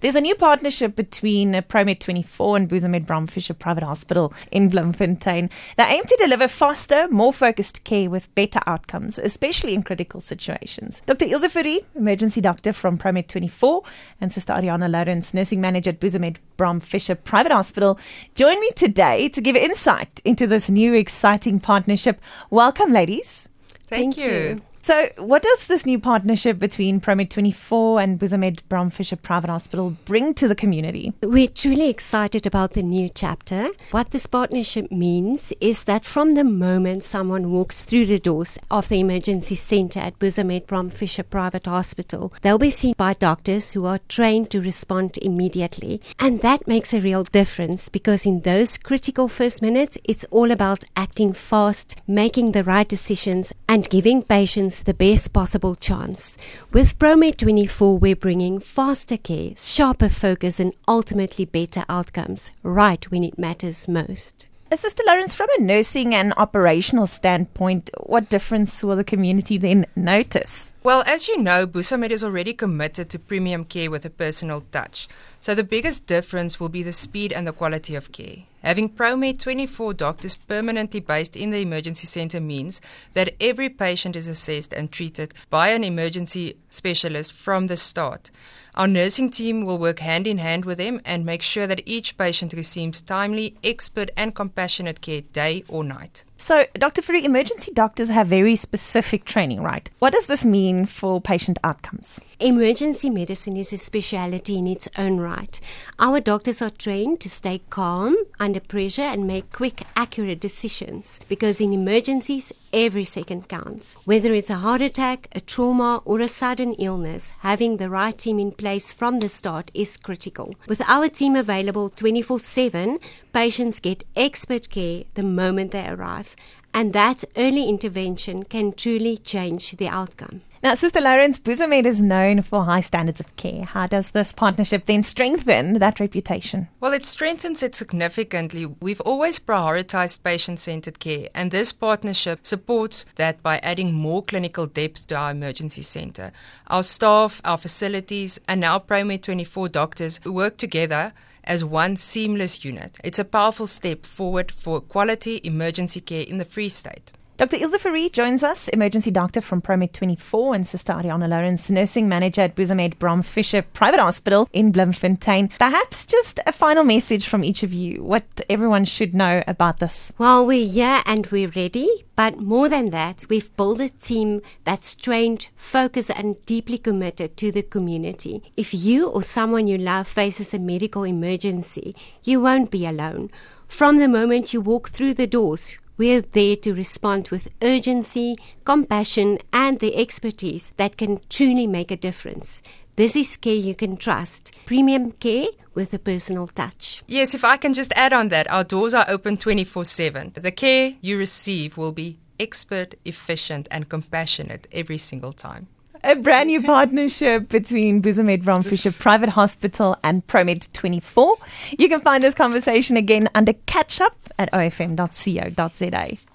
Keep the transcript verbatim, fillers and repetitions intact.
There's a new partnership between ProMed twenty-four and Busamed Bram Fisher Private Hospital in Bloemfontein. They aim to deliver faster, more focused care with better outcomes, especially in critical situations. Doctor Ilse Fourie, emergency doctor from ProMed twenty-four, and Sister Ariana Lawrence, nursing manager at Busamed Bram Fisher Private Hospital, join me today to give insight into this new exciting partnership. Welcome, ladies. Thank, Thank you. you. So what does this new partnership between ProMed twenty-four and Busamed Bram Fisher Private Hospital bring to the community? We're truly excited about the new chapter. What this partnership means is that from the moment someone walks through the doors of the emergency centre at Busamed Bram Fisher Private Hospital, they'll be seen by doctors who are trained to respond immediately. And that makes a real difference, because in those critical first minutes, it's all about acting fast, making the right decisions, and giving patients the best possible chance. With ProMed twenty-four, we're bringing faster care, sharper focus, and ultimately better outcomes, right when it matters most. Sister Lawrence, from a nursing and operational standpoint, what difference will the community then notice? Well, as you know, Busamed is already committed to premium care with a personal touch. So the biggest difference will be the speed and the quality of care. Having ProMed twenty-four doctors permanently based in the emergency centre means that every patient is assessed and treated by an emergency specialist from the start. Our nursing team will work hand in hand with them and make sure that each patient receives timely, expert and compassionate care day or night. So, Doctor Fourie, emergency doctors have very specific training, right? What does this mean for patient outcomes? Emergency medicine is a speciality in its own right. Our doctors are trained to stay calm under pressure and make quick, accurate decisions, because in emergencies, every second counts. Whether it's a heart attack, a trauma, or a sudden illness, having the right team in place from the start is critical. With our team available twenty-four seven, patients get expert care the moment they arrive. And that early intervention can truly change the outcome. Now, Sister Lawrence, Busamed is known for high standards of care. How does this partnership then strengthen that reputation? Well, it strengthens it significantly. We've always prioritized patient-centered care, and this partnership supports that by adding more clinical depth to our emergency centre. Our staff, our facilities, and now ProMed twenty-four doctors work together as one seamless unit. It's a powerful step forward for quality emergency care in the Free State. Doctor Ilse Fourie joins us, emergency doctor from ProMed twenty-four, and Sister Ariana Lawrence, nursing manager at Busamed Bram Fisher Private Hospital in Bloemfontein. Perhaps just a final message from each of you, what everyone should know about this. Well, we're here and we're ready, but more than that, we've built a team that's trained, focused, and deeply committed to the community. If you or someone you love faces a medical emergency, you won't be alone. From the moment you walk through the doors, we're there to respond with urgency, compassion, and the expertise that can truly make a difference. This is care you can trust. Premium care with a personal touch. Yes, if I can just add on that, our doors are open twenty-four seven. The care you receive will be expert, efficient, and compassionate every single time. A brand new partnership between Busamed Bram Fisher Private Hospital and ProMed twenty-four. You can find this conversation again under Catch Up at o f m dot co dot za.